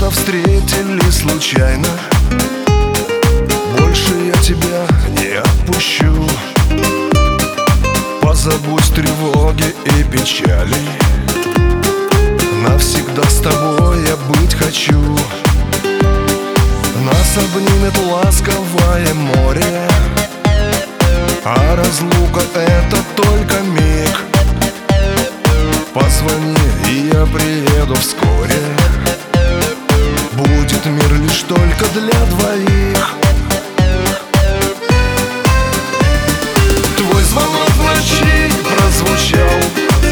будто встретились случайно. Больше я тебя не отпущу. Позабудь тревоги и печали. Навсегда с тобой я быть хочу. Нас обнимет ласковое море, а разлука — это только миг. Позвони, и я приеду вскоре. Будет мир лишь только для двоих. Твой звонок в ночи прозвучал,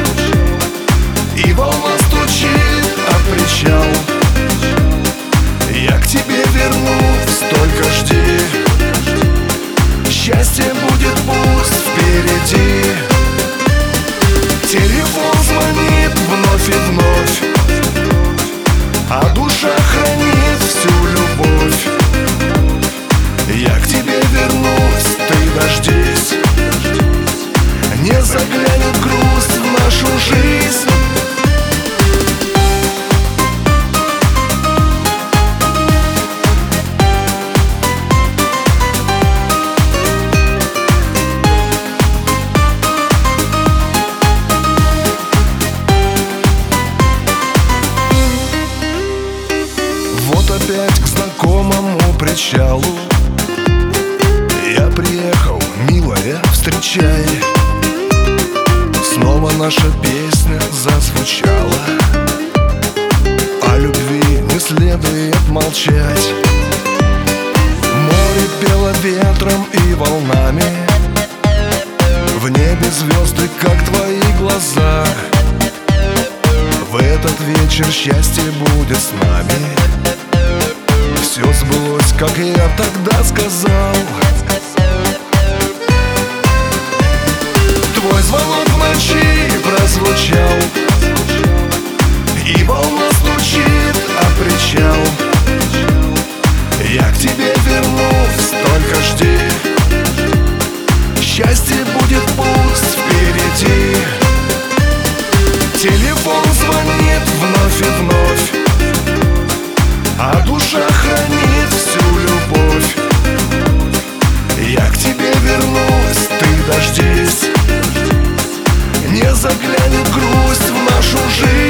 и волна стучит о причал. Я к тебе вернусь, только жди. Счастье будет пусть впереди. Телефон звонит вновь и вновь, а душа хранит всю любовь. Я к тебе вернусь, ты дождись. Не заглянет грусть в нашу жизнь. Опять к знакомому причалу я приехал, милая, встречай. Снова наша песня зазвучала. О любви не следует молчать. Море пело ветром и волнами. В небе звезды, как твои глаза. В этот вечер счастье будет с нами. Все сбылось, как я тогда сказал. Твой звонок в ночи прозвучал, и волна стучит о причал. Я к тебе вернусь, только жди. Счастье будет пусть впереди. Телефон звонит вновь и вновь, а душа хранит всю любовь. Я к тебе вернусь, ты дождись. Не заглянет грусть в нашу жизнь.